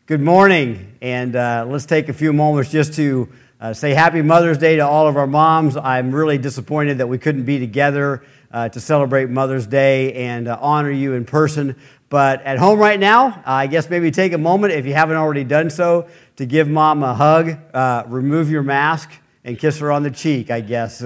Good morning, and let's take a few moments just to say Happy Mother's Day to all of our moms. I'm really disappointed that we couldn't be together to celebrate Mother's Day and honor you in person. But at home right now, I guess maybe take a moment, if you haven't already done so, to give Mom a hug, remove your mask, and kiss her on the cheek, I guess,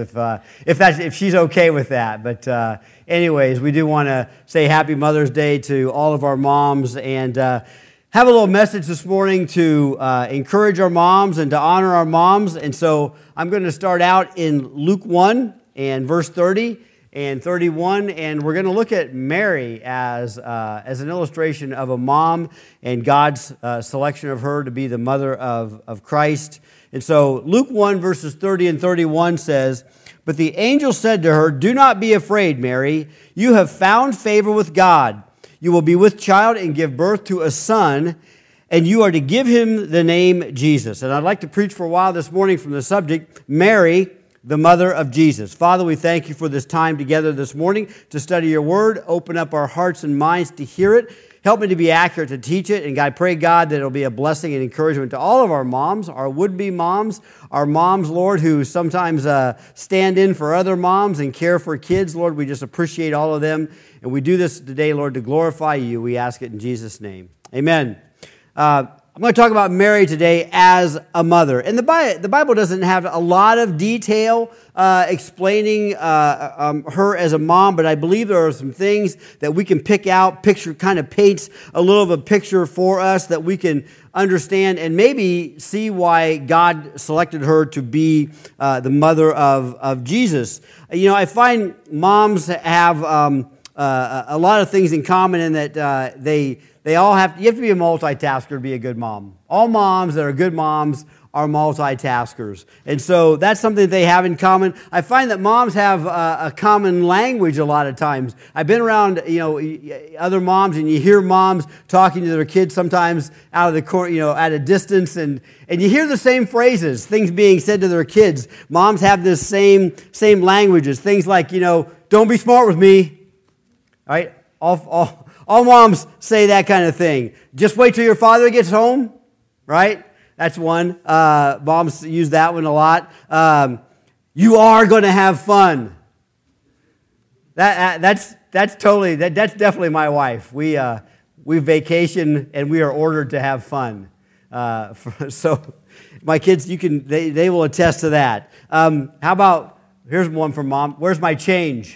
if she's okay with that. But anyways, we do want to say Happy Mother's Day to all of our moms, and have a little message this morning to encourage our moms and to honor our moms. And so I'm going to start out in Luke 1 and verse 30 and 31, and we're going to look at Mary as an illustration of a mom and God's selection of her to be the mother of Christ. And so Luke 1 verses 30 and 31 says, "But the angel said to her, 'Do not be afraid, Mary. You have found favor with God. You will be with child and give birth to a son, and you are to give him the name Jesus.'" And I'd like to preach for a while this morning from the subject, Mary, the mother of Jesus. Father, we thank you for this time together this morning to study your word. Open up our hearts and minds to hear it. Help me to be accurate to teach it. And God, pray, God, that it'll be a blessing and encouragement to all of our moms, our would-be moms, our moms, Lord, who sometimes stand in for other moms and care for kids. Lord, we just appreciate all of them. And we do this today, Lord, to glorify you. We ask it in Jesus' name. Amen. I'm going to talk about Mary today as a mother. And the Bible doesn't have a lot of detail explaining her as a mom, but I believe there are some things that we can pick out. Picture kind of paints a little of a picture for us that we can understand and maybe see why God selected her to be the mother of Jesus. You know, I find moms have a lot of things in common in that you have to be a multitasker to be a good mom. All moms that are good moms are multitaskers. And so that's something that they have in common. I find that moms have a common language a lot of times. I've been around, other moms, and you hear moms talking to their kids sometimes out of the corner, at a distance, and you hear the same phrases, things being said to their kids. Moms have this same languages, things like, "Don't be smart with me," right? All moms say that kind of thing. "Just wait till your father gets home," right? That's one. Moms use that one a lot. "You are going to have fun." That's definitely my wife. We vacation and we are ordered to have fun. So my kids, they will attest to that. How about, here's one from Mom. "Where's my change?"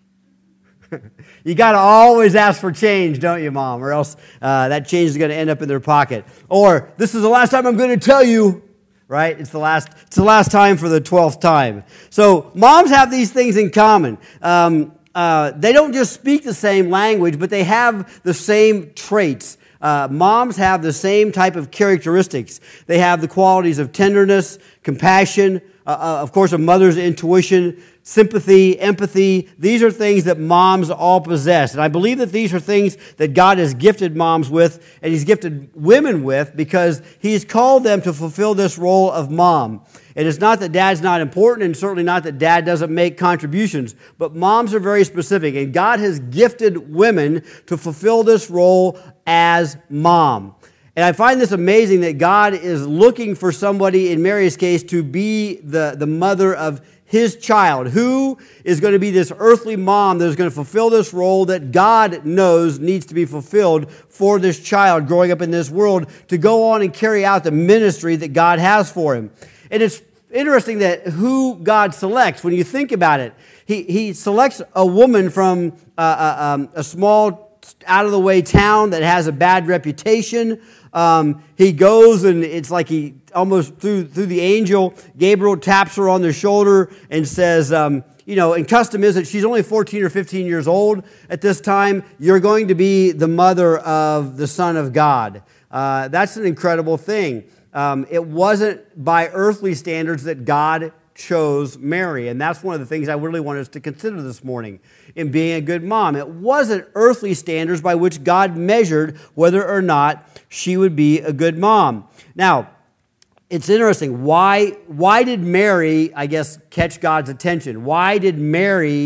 You got to always ask for change, don't you, Mom? Or else that change is going to end up in their pocket. Or, "This is the last time I'm going to tell you," right? It's the last time for the 12th time. So moms have these things in common. They don't just speak the same language, but they have the same traits. Moms have the same type of characteristics. They have the qualities of tenderness, compassion, of course, a mother's intuition, sympathy, empathy. These are things that moms all possess. And I believe that these are things that God has gifted moms with, and He's gifted women with, because He's called them to fulfill this role of mom. And it's not that dad's not important, and certainly not that dad doesn't make contributions, but moms are very specific, and God has gifted women to fulfill this role as mom. And I find this amazing that God is looking for somebody, in Mary's case, to be the mother of His child. Who is going to be this earthly mom that is going to fulfill this role that God knows needs to be fulfilled for this child growing up in this world to go on and carry out the ministry that God has for him. And it's interesting that who God selects, when you think about it, He selects a woman from a small, out-of-the-way town that has a bad reputation. He goes, and it's like he almost through the angel, Gabriel taps her on the shoulder and says, and custom is that she's only 14 or 15 years old at this time. "You're going to be the mother of the Son of God." That's an incredible thing. It wasn't by earthly standards that God chose Mary, and that's one of the things I really want us to consider this morning in being a good mom. It wasn't earthly standards by which God measured whether or not she would be a good mom. Now, it's interesting. Why did Mary, I guess, catch God's attention? Why did Mary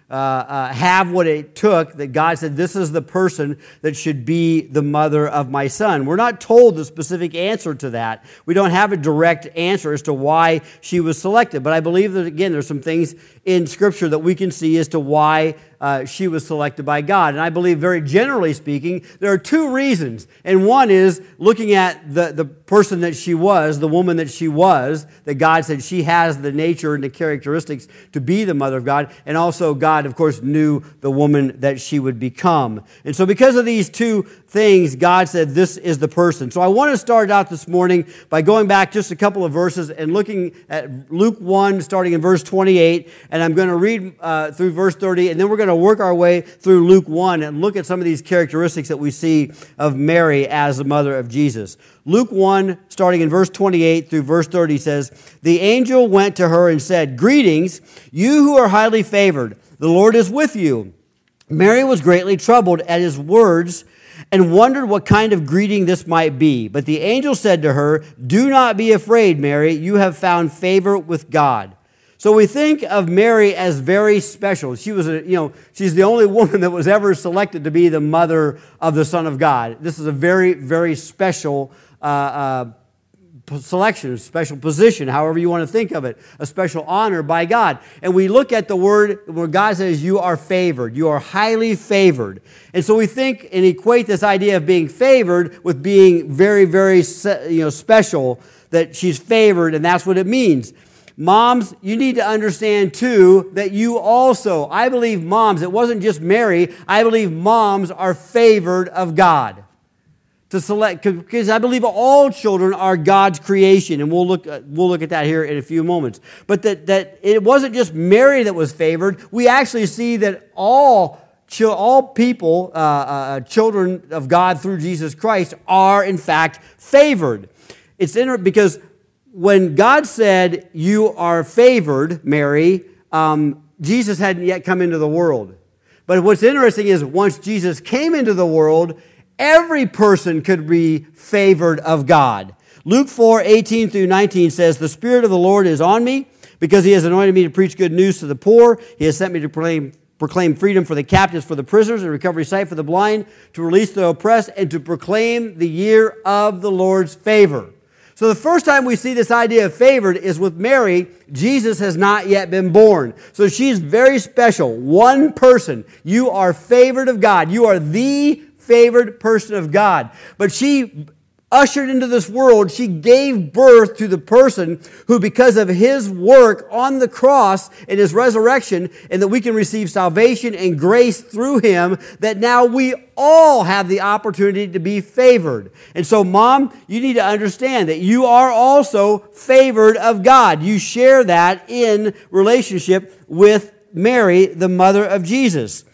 have what it took, that God said, this is the person that should be the mother of my son. We're not told the specific answer to that. We don't have a direct answer as to why she was selected. But I believe that, again, there's some things in Scripture that we can see as to why she was selected by God. And I believe, very generally speaking, there are two reasons. And one is looking at the person that she was, the woman that she was, that God said she has the nature and the characteristics to be the mother of God. And also God, of course, knew the woman that she would become. And so because of these two things, God said, this is the person. So I want to start out this morning by going back just a couple of verses and looking at Luke 1, starting in verse 28. And I'm going to read through verse 30, and then we're going to work our way through Luke 1 and look at some of these characteristics that we see of Mary as the mother of Jesus. Luke 1, starting in verse 28 through verse 30 says, "The angel went to her and said, 'Greetings, you who are highly favored. The Lord is with you.' Mary was greatly troubled at his words and wondered what kind of greeting this might be. But the angel said to her, 'Do not be afraid, Mary. You have found favor with God.'" So we think of Mary as very special. She was, she's the only woman that was ever selected to be the mother of the Son of God. This is a very, very special selection, a special position, however you want to think of it, a special honor by God. And we look at the word where God says, you are favored, you are highly favored. And so we think and equate this idea of being favored with being very, very special, that she's favored, and that's what it means. Moms, you need to understand too that you also, I believe moms, it wasn't just Mary, I believe moms are favored of God. To select, because I believe all children are God's creation, and we'll look at that here in a few moments. But that it wasn't just Mary that was favored. We actually see that all people, children of God through Jesus Christ, are in fact favored. It's interesting because when God said, "You are favored, Mary," Jesus hadn't yet come into the world. But what's interesting is once Jesus came into the world, every person could be favored of God. Luke 4:18 through 19 says, "The Spirit of the Lord is on me, because He has anointed me to preach good news to the poor. He has sent me to proclaim freedom for the captives, for the prisoners, and recovery sight for the blind, to release the oppressed, and to proclaim the year of the Lord's favor." So the first time we see this idea of favored is with Mary. Jesus has not yet been born. So she's very special. One person. You are favored of God. You are the favored person of God. But she ushered into this world, she gave birth to the person who, because of His work on the cross and His resurrection, and that we can receive salvation and grace through Him, that now we all have the opportunity to be favored. And so, Mom, you need to understand that you are also favored of God. You share that in relationship with Mary, the mother of Jesus.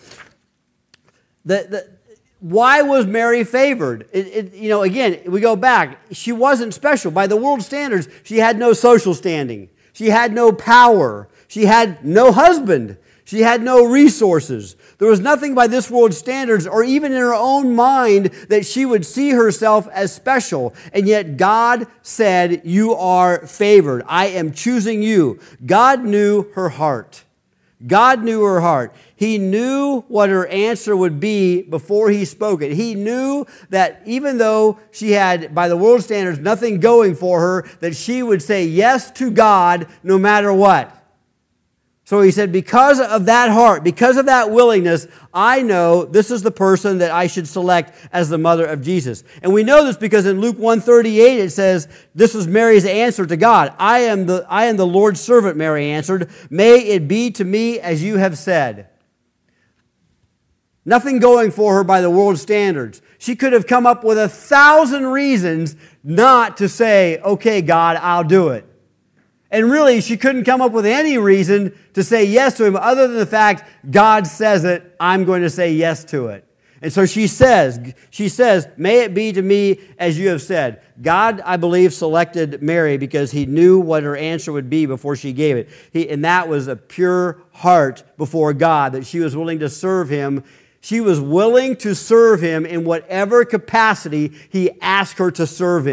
Why was Mary favored? Again, we go back. She wasn't special. By the world's standards, she had no social standing. She had no power. She had no husband. She had no resources. There was nothing by this world's standards, or even in her own mind, that she would see herself as special. And yet God said, "You are favored. I am choosing you." God knew her heart. God knew her heart. He knew what her answer would be before He spoke it. He knew that even though she had, by the world standards, nothing going for her, that she would say yes to God no matter what. So He said, because of that heart, because of that willingness, I know this is the person that I should select as the mother of Jesus. And we know this because in Luke 1:38 it says, this was Mary's answer to God. I am the Lord's servant, Mary answered. May it be to me as you have said. Nothing going for her by the world's standards. She could have come up with 1,000 reasons not to say, okay, God, I'll do it. And really, she couldn't come up with any reason to say yes to Him other than the fact God says it, I'm going to say yes to it. And so she says, may it be to me as you have said. God, I believe, selected Mary because He knew what her answer would be before she gave it. And that was a pure heart before God, that she was willing to serve Him. She was willing to serve Him in whatever capacity He asked her to serve in.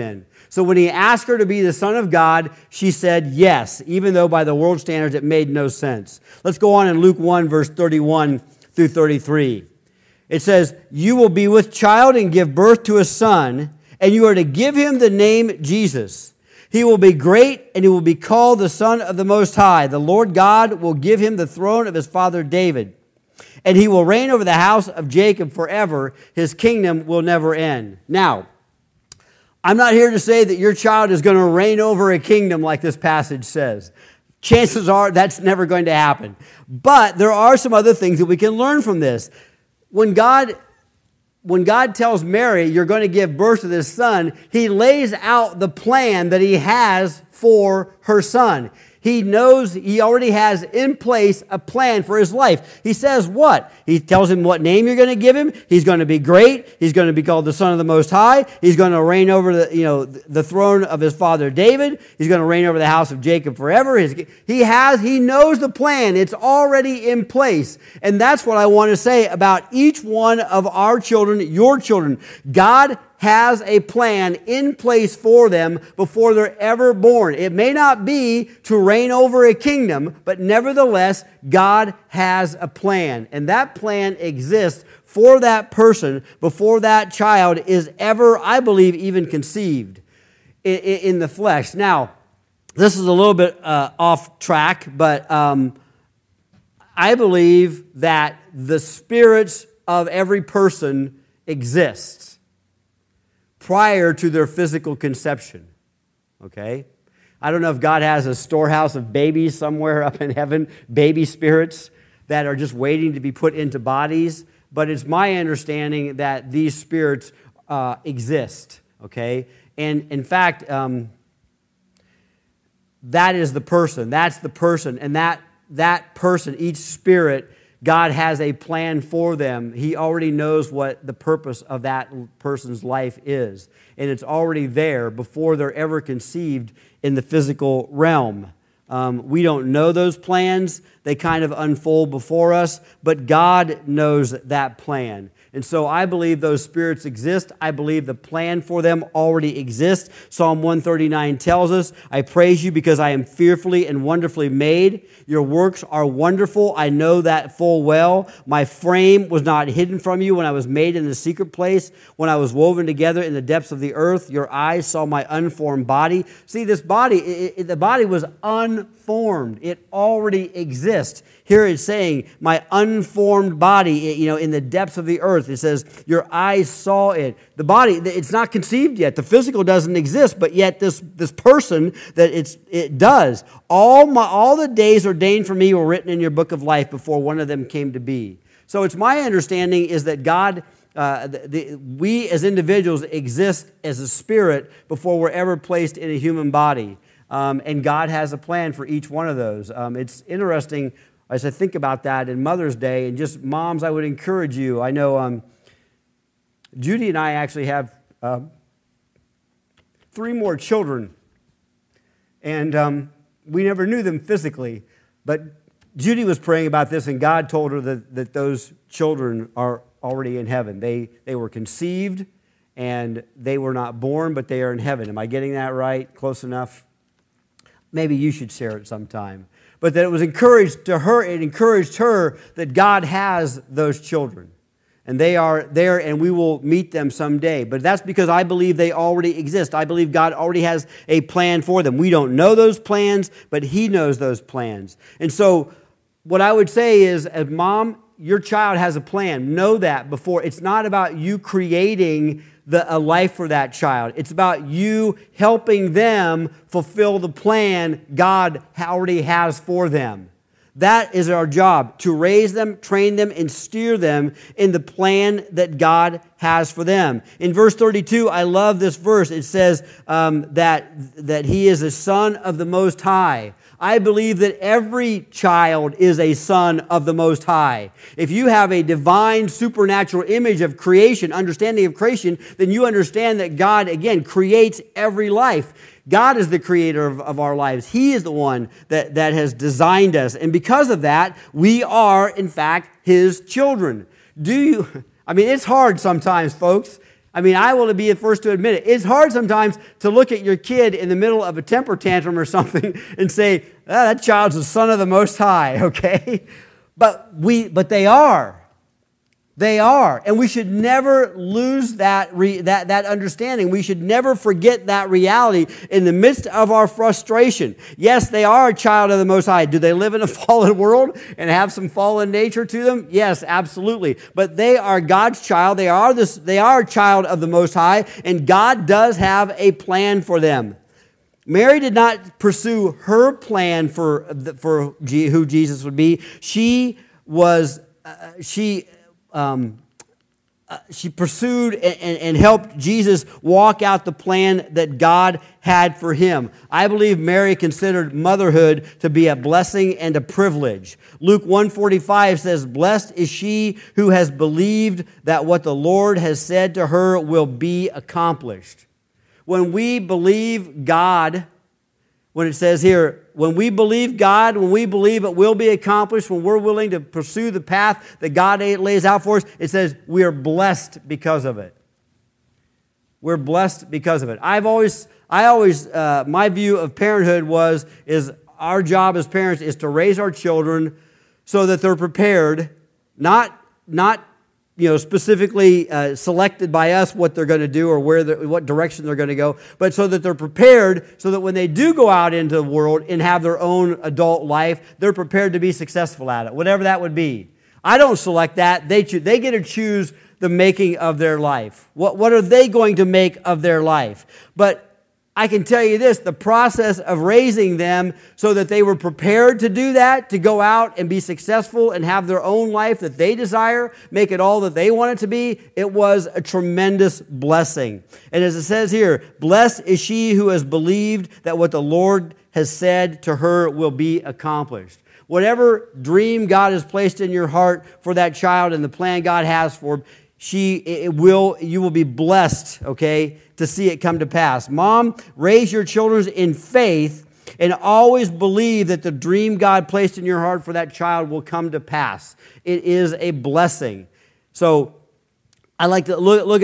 So when he asked her to be the Son of God, she said yes, even though by the world standards it made no sense. Let's go on in Luke 1, verse 31 through 33. It says, "You will be with child and give birth to a son, and you are to give him the name Jesus. He will be great, and he will be called the Son of the Most High. The Lord God will give him the throne of his father David, and he will reign over the house of Jacob forever. His kingdom will never end." Now, I'm not here to say that your child is going to reign over a kingdom like this passage says. Chances are that's never going to happen. But there are some other things that we can learn from this. When God tells Mary, you're going to give birth to this son, he lays out the plan that he has for her son. He knows he already has in place a plan for his life. He says what? He tells him what name you're going to give him. He's going to be great. He's going to be called the Son of the Most High. He's going to reign over the throne of his father David. He's going to reign over the house of Jacob forever. He knows the plan. It's already in place. And that's what I want to say about each one of our children, your children. God has a plan in place for them before they're ever born. It may not be to reign over a kingdom, but nevertheless, God has a plan. And that plan exists for that person before that child is ever, I believe, even conceived in the flesh. Now, this is a little bit off track, but I believe that the spirits of every person exists prior to their physical conception, okay? I don't know if God has a storehouse of babies somewhere up in heaven, baby spirits that are just waiting to be put into bodies, but it's my understanding that these spirits exist, okay? And in fact, that is the person, that's the person, and that person, each spirit, God has a plan for them. He already knows what the purpose of that person's life is. And it's already there before they're ever conceived in the physical realm. We don't know those plans. They kind of unfold before us, but God knows that plan. And so I believe those spirits exist. I believe the plan for them already exists. Psalm 139 tells us, "I praise you because I am fearfully and wonderfully made. Your works are wonderful. I know that full well. My frame was not hidden from you when I was made in the secret place, when I was woven together in the depths of the earth. Your eyes saw my unformed body." See, this body, the body was unformed. It already exists. Here it's saying, my unformed body, in the depths of the earth. It says, your eyes saw it. The body, it's not conceived yet. The physical doesn't exist, but yet this person, that it does. All the days ordained for me were written in your book of life before one of them came to be. So it's my understanding is that God, we as individuals exist as a spirit before we're ever placed in a human body. And God has a plan for each one of those. It's interesting as I think about that in Mother's Day, and just moms, I would encourage you. I know Judy and I actually have 3 more children, and we never knew them physically, but Judy was praying about this, and God told her that those children are already in heaven. They were conceived, and they were not born, but they are in heaven. Am I getting that right? Close enough? Maybe you should share it sometime. But that it was encouraged to her, it encouraged her that God has those children. And they are there, and we will meet them someday. But that's because I believe they already exist. I believe God already has a plan for them. We don't know those plans, but He knows those plans. And so what I would say is, as mom, your child has a plan. Know that before. It's not about you creating a life for that child. It's about you helping them fulfill the plan God already has for them. That is our job, to raise them, train them, and steer them in the plan that God has for them. In verse 32, I love this verse. It says that He is a son of the Most High. I believe that every child is a son of the Most High. If you have a divine, supernatural image of creation, understanding of creation, then you understand that God, again, creates every life. God is the creator of our lives. He is the one that has designed us. And because of that, we are, in fact, His children. It's hard sometimes, folks. I mean, I will be the first to admit it. It's hard sometimes to look at your kid in the middle of a temper tantrum or something and say, that child's the son of the Most High, okay? But they are. They are. And we should never lose that understanding. We should never forget that reality in the midst of our frustration. Yes, they are a child of the Most High. Do they live in a fallen world and have some fallen nature to them? Yes, absolutely. But they are God's child. They are a child of the Most High, and God does have a plan for them. Mary did not pursue her plan for who Jesus would be. She pursued and helped Jesus walk out the plan that God had for him. I believe Mary considered motherhood to be a blessing and a privilege. Luke 1:45 says, "Blessed is she who has believed that what the Lord has said to her will be accomplished." When we believe God, when it says here, when we believe God, when we believe it will be accomplished, when we're willing to pursue the path that God lays out for us, it says we are blessed because of it. We're blessed because of it. My view of parenthood is our job as parents is to raise our children so that they're prepared, not specifically selected by us what they're going to do or what direction they're going to go, but so that they're prepared so that when they do go out into the world and have their own adult life, they're prepared to be successful at it, whatever that would be. I don't select that. They get to choose the making of their life. What are they going to make of their life? But I can tell you this, the process of raising them so that they were prepared to do that, to go out and be successful and have their own life that they desire, make it all that they want it to be, it was a tremendous blessing. And as it says here, blessed is she who has believed that what the Lord has said to her will be accomplished. Whatever dream God has placed in your heart for that child and the plan God has for him, you will be blessed, okay, to see it come to pass. Mom, raise your children in faith and always believe that the dream God placed in your heart for that child will come to pass. It is a blessing. So I like to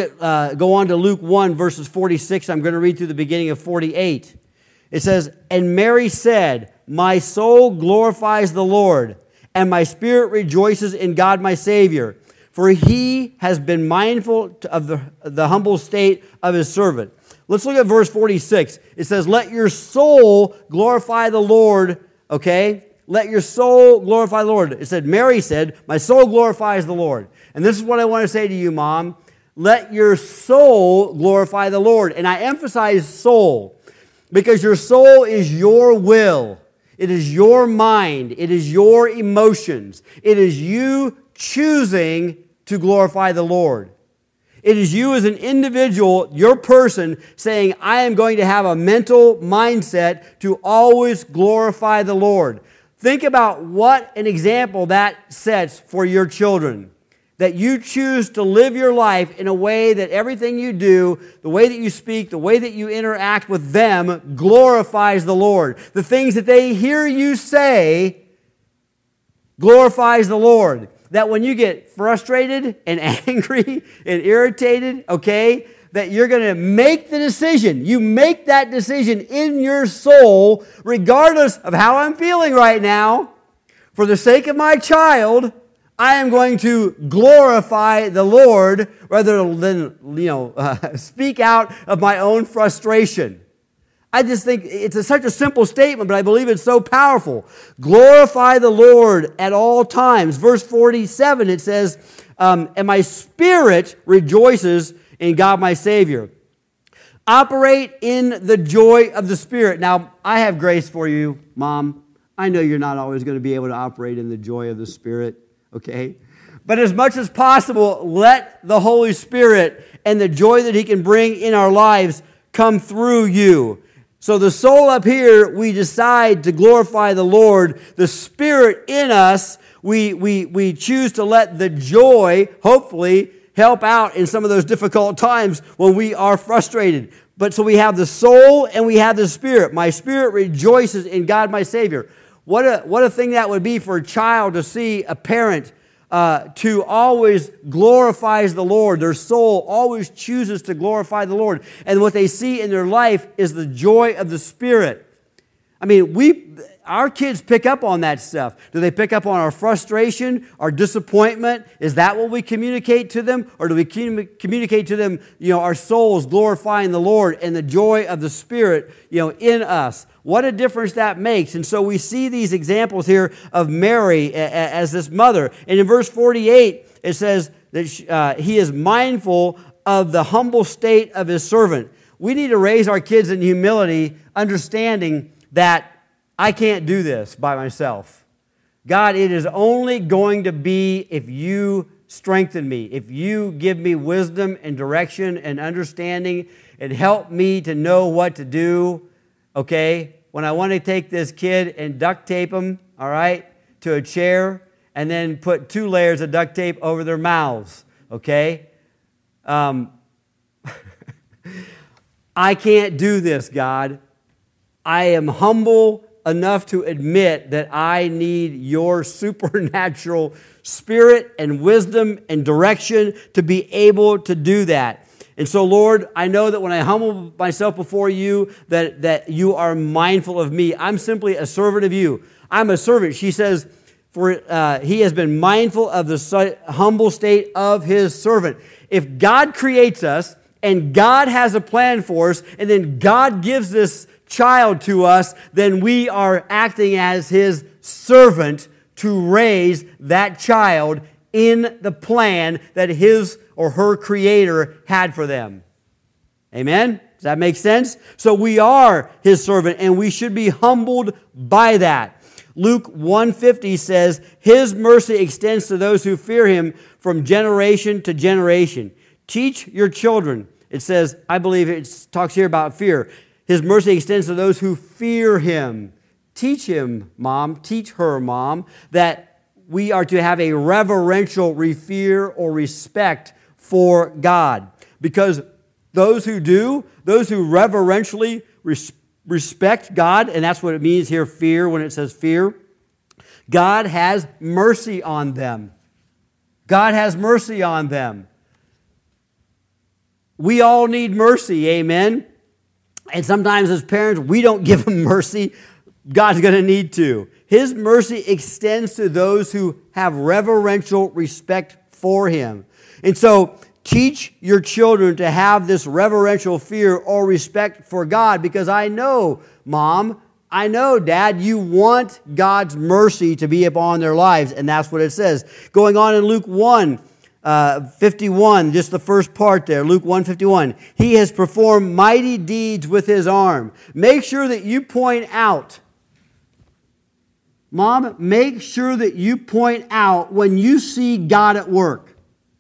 go on to Luke 1, verses 46. I'm going to read through the beginning of 48. It says, "And Mary said, my soul glorifies the Lord, and my spirit rejoices in God my Savior. For he has been mindful of the humble state of his servant." Let's look at verse 46. It says, "Let your soul glorify the Lord," okay? Let your soul glorify the Lord. It said, Mary said, "My soul glorifies the Lord." And this is what I want to say to you, Mom. Let your soul glorify the Lord. And I emphasize soul because your soul is your will. It is your mind. It is your emotions. It is you choosing to glorify the Lord. It is you as an individual, your person, saying, I am going to have a mental mindset to always glorify the Lord. Think about what an example that sets for your children. That you choose to live your life in a way that everything you do, the way that you speak, the way that you interact with them glorifies the Lord. The things that they hear you say glorifies the Lord. That when you get frustrated and angry and irritated, okay, that you're going to make the decision. You make that decision in your soul, regardless of how I'm feeling right now. For the sake of my child, I am going to glorify the Lord rather than, speak out of my own frustration. I just think it's such a simple statement, but I believe it's so powerful. Glorify the Lord at all times. Verse 47, it says, "And my spirit rejoices in God my Savior." Operate in the joy of the Spirit. Now, I have grace for you, Mom. I know you're not always going to be able to operate in the joy of the Spirit, okay? But as much as possible, let the Holy Spirit and the joy that He can bring in our lives come through you. So the soul up here, we decide to glorify the Lord. The Spirit in us, we choose to let the joy, hopefully, help out in some of those difficult times when we are frustrated. But so we have the soul and we have the Spirit. My spirit rejoices in God my Savior. What a thing that would be for a child to see a parent to always glorifies the Lord. Their soul always chooses to glorify the Lord. And what they see in their life is the joy of the Spirit. I mean, our kids pick up on that stuff. Do they pick up on our frustration, our disappointment? Is that what we communicate to them? Or do we communicate to them, our souls glorifying the Lord and the joy of the Spirit, in us? What a difference that makes. And so we see these examples here of Mary as this mother. And in verse 48, it says that he is mindful of the humble state of his servant. We need to raise our kids in humility, understanding that I can't do this by myself. God, it is only going to be if you strengthen me, if you give me wisdom and direction and understanding and help me to know what to do, okay? When I want to take this kid and duct tape them, all right, to a chair and then put 2 layers of duct tape over their mouths, okay? I can't do this, God. I am humble enough to admit that I need your supernatural spirit and wisdom and direction to be able to do that. And so, Lord, I know that when I humble myself before you, that you are mindful of me. I'm simply a servant of you. I'm a servant. She says, for he has been mindful of the humble state of his servant. If God creates us and God has a plan for us, and then God gives this child to us, then we are acting as his servant to raise that child in the plan that his or her creator had for them. Amen? Does that make sense? So we are his servant, and we should be humbled by that. Luke 1:50 says, his mercy extends to those who fear him from generation to generation. Teach your children. It says, I believe it talks here about fear. His mercy extends to those who fear him. Teach him, Mom, teach her, Mom, that we are to have a reverential fear or respect for God. Because those who reverentially respect God, and that's what it means here, fear, when it says fear, God has mercy on them. God has mercy on them. We all need mercy, amen? And sometimes as parents, we don't give them mercy. God's going to need to. His mercy extends to those who have reverential respect for him. And so teach your children to have this reverential fear or respect for God, because I know, Mom, I know, Dad, you want God's mercy to be upon their lives, and that's what it says. Going on in Luke 1:51, just the first part there, Luke 1:51. He has performed mighty deeds with his arm. Make sure that you point out, Mom, make sure that you point out when you see God at work.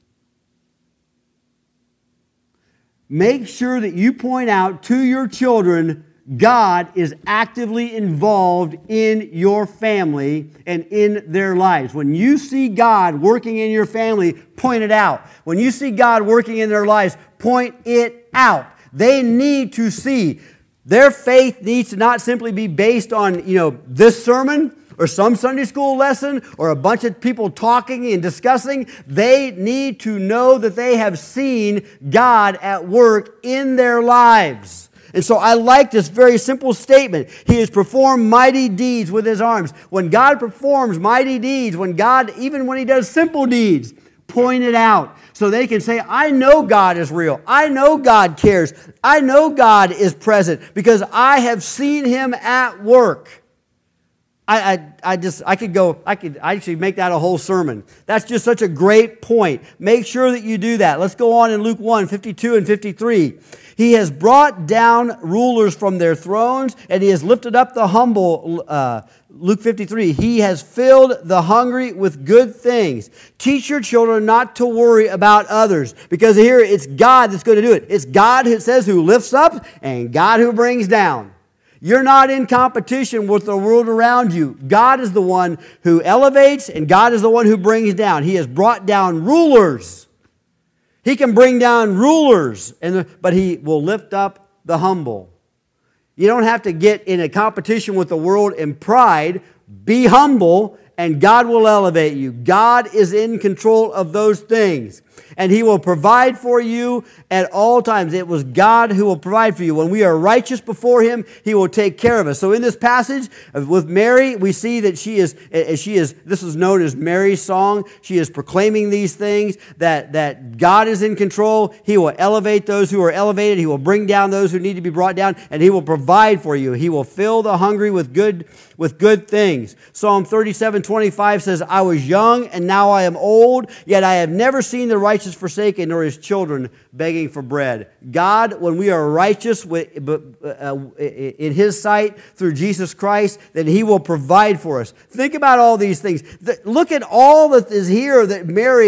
Make sure that you point out to your children God is actively involved in your family and in their lives. When you see God working in your family, point it out. When you see God working in their lives, point it out. They need to see. Their faith needs to not simply be based on, this sermon or some Sunday school lesson or a bunch of people talking and discussing. They need to know that they have seen God at work in their lives. And so I like this very simple statement. He has performed mighty deeds with his arms. When God performs mighty deeds, even when he does simple deeds, point it out so they can say, I know God is real. I know God cares. I know God is present because I have seen him at work. I could actually make that a whole sermon. That's just such a great point. Make sure that you do that. Let's go on in Luke 1:52 and 53. He has brought down rulers from their thrones, and he has lifted up the humble. Luke 53, he has filled the hungry with good things. Teach your children not to worry about others, because here it's God that's going to do it. It's God who says who lifts up and God who brings down. You're not in competition with the world around you. God is the one who elevates, and God is the one who brings down. He has brought down rulers. He can bring down rulers, but he will lift up the humble. You don't have to get in a competition with the world in pride. Be humble and God will elevate you. God is in control of those things. And He will provide for you at all times. It was God who will provide for you. When we are righteous before Him, He will take care of us. So in this passage with Mary, we see that she is, this is known as Mary's song. She is proclaiming these things, that God is in control. He will elevate those who are elevated. He will bring down those who need to be brought down, and He will provide for you. He will fill the hungry with good things. Psalm 37:25 says, I was young and now I am old, yet I have never seen the righteous forsaken, nor his children begging for bread. God, when we are righteous in His sight through Jesus Christ, then He will provide for us. Think about all these things. Look at all that is here that Mary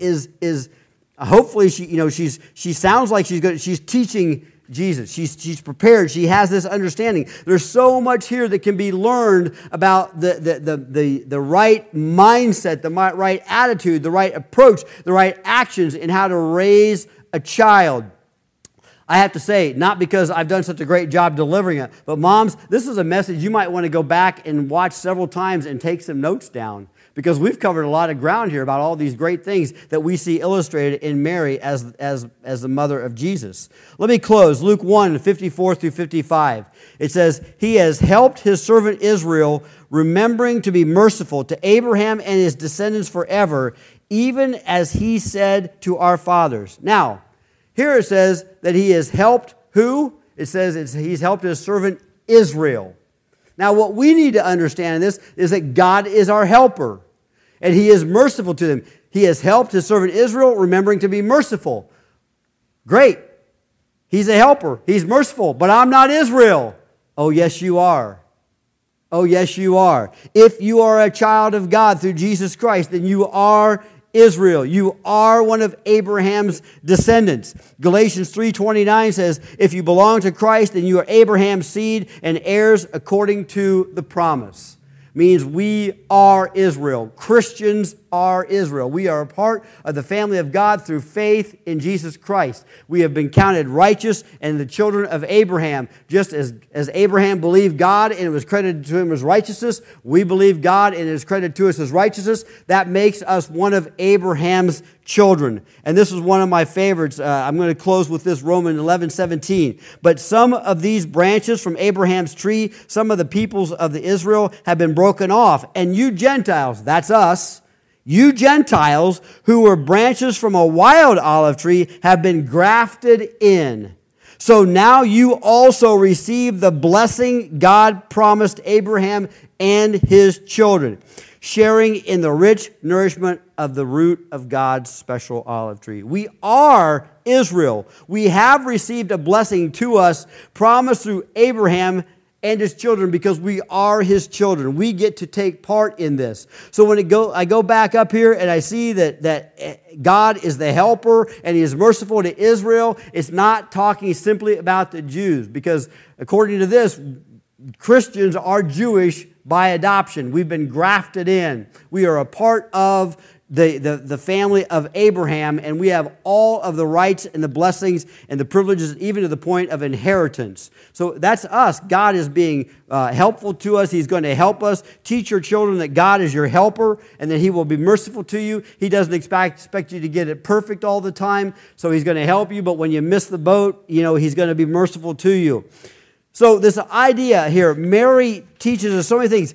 is hopefully she sounds like she's good. She's teaching Jesus. She's prepared. She has this understanding. There's so much here that can be learned about the right mindset, the right attitude, the right approach, the right actions in how to raise a child. I have to say, not because I've done such a great job delivering it, but moms, this is a message you might want to go back and watch several times and take some notes down, because we've covered a lot of ground here about all these great things that we see illustrated in Mary as the mother of Jesus. Let me close. Luke 1:54-55. It says, He has helped His servant Israel, remembering to be merciful to Abraham and his descendants forever, even as He said to our fathers. Now, here it says that He has helped who? It says He's helped His servant Israel. Now, what we need to understand in this is that God is our helper, and He is merciful to them. He has helped His servant Israel, remembering to be merciful. Great. He's a helper. He's merciful, but I'm not Israel. Oh, yes, you are. Oh, yes, you are. If you are a child of God through Jesus Christ, then you are Israel. You are one of Abraham's descendants. Galatians 3:29 says, if you belong to Christ, then you are Abraham's seed and heirs according to the promise. Means we are Israel. Christians are Israel. We are a part of the family of God through faith in Jesus Christ. We have been counted righteous and the children of Abraham. Just as Abraham believed God and it was credited to him as righteousness, we believe God and it is credited to us as righteousness. That makes us one of Abraham's children. And this is one of my favorites. I'm going to close with this, Romans 11:17. But some of these branches from Abraham's tree, some of the peoples of the Israel have been broken off. And you Gentiles, that's us, you Gentiles who were branches from a wild olive tree have been grafted in. So now you also receive the blessing God promised Abraham and his children, sharing in the rich nourishment of the root of God's special olive tree. We are Israel. We have received a blessing to us promised through Abraham and his children because we are his children. We get to take part in this. So when I go back up here and I see that God is the helper and He is merciful to Israel, it's not talking simply about the Jews, because according to this, Christians are Jewish by adoption. We've been grafted in. We are a part of the family of Abraham, and we have all of the rights and the blessings and the privileges, even to the point of inheritance. So that's us. God is being helpful to us. He's going to help us. Teach your children that God is your helper and that He will be merciful to you. He doesn't expect you to get it perfect all the time, so He's going to help you, but when you miss the boat, He's going to be merciful to you. So this idea here, Mary teaches us so many things.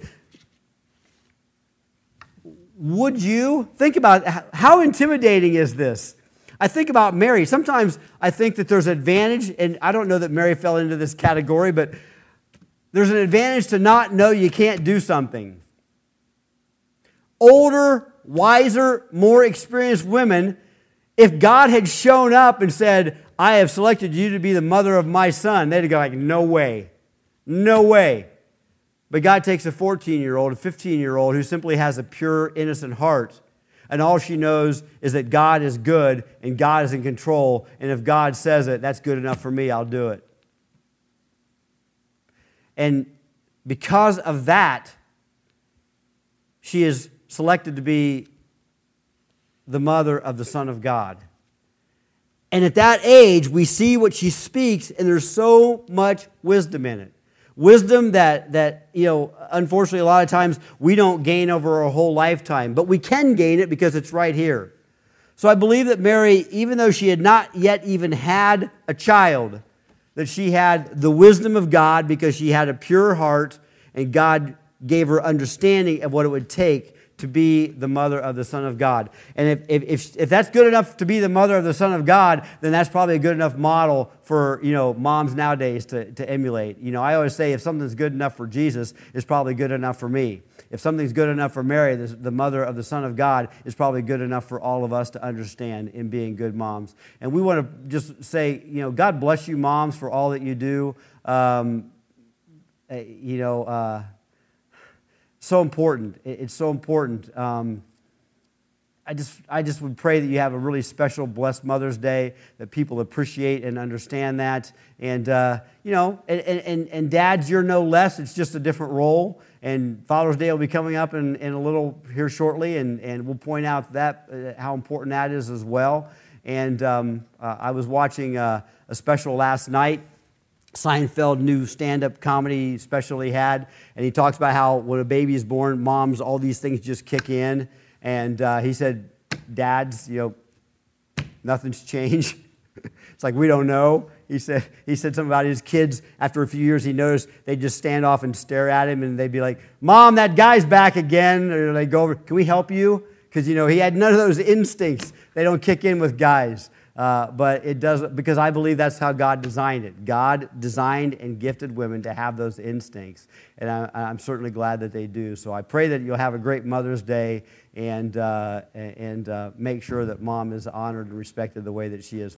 Would you think about how intimidating is this? I think about Mary. Sometimes I think that there's an advantage, and I don't know that Mary fell into this category, but there's an advantage to not know you can't do something. Older, wiser, more experienced women, if God had shown up and said, I have selected you to be the mother of my son, they'd go like, no way. No way. But God takes a 14-year-old, a 15-year-old who simply has a pure, innocent heart. And all she knows is that God is good and God is in control. And if God says it, that's good enough for me, I'll do it. And because of that, she is selected to be the mother of the Son of God. And at that age, we see what she speaks, and there's so much wisdom in it. Wisdom that unfortunately a lot of times we don't gain over our whole lifetime, but we can gain it because it's right here. So I believe that Mary, even though she had not yet even had a child, that she had the wisdom of God because she had a pure heart, and God gave her understanding of what it would take to be the mother of the Son of God. And if that's good enough to be the mother of the Son of God, then that's probably a good enough model for moms nowadays to emulate. I always say if something's good enough for Jesus, it's probably good enough for me. If something's good enough for Mary, the mother of the Son of God, is probably good enough for all of us to understand in being good moms. And we want to just say, God bless you, moms, for all that you do. So important. It's so important. I just would pray that you have a really special, blessed Mother's Day, that people appreciate and understand that. And and dads, you're no less. It's just a different role. And Father's Day will be coming up in a little here shortly, and we'll point out that how important that is as well. And I was watching a special last night. Seinfeld new stand-up comedy special he had, and he talks about how when a baby is born, moms, all these things just kick in. And he said, dads, nothing's changed. It's like we don't know. He said something about his kids. After a few years, he noticed they'd just stand off and stare at him, and they'd be like, Mom, that guy's back again. Or they go over, can we help you? Because, he had none of those instincts. They don't kick in with guys. But it doesn't, because I believe that's how God designed it. God designed and gifted women to have those instincts, and I'm certainly glad that they do. So I pray that you'll have a great Mother's Day, and make sure that Mom is honored and respected the way that she is.